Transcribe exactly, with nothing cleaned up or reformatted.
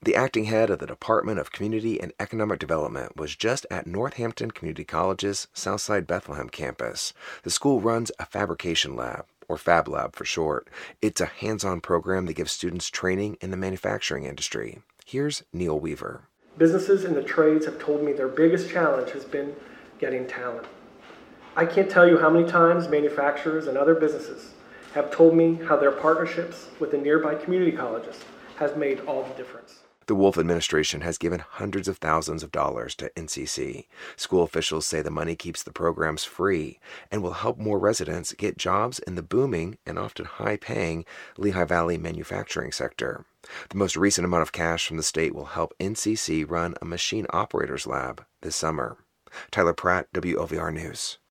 The acting head of the Department of Community and Economic Development was just at Northampton Community College's Southside Bethlehem campus. The school runs a fabrication lab, or Fab Lab for short. It's a hands-on program that gives students training in the manufacturing industry. Here's Neil Weaver. Businesses in the trades have told me their biggest challenge has been getting talent. I can't tell you how many times manufacturers and other businesses have told me how their partnerships with the nearby community colleges has made all the difference. The Wolf administration has given hundreds of thousands of dollars to N C C. School officials say the money keeps the programs free and will help more residents get jobs in the booming and often high-paying Lehigh Valley manufacturing sector. The most recent amount of cash from the state will help N C C run a machine operators lab this summer. Tyler Pratt, W L V R News.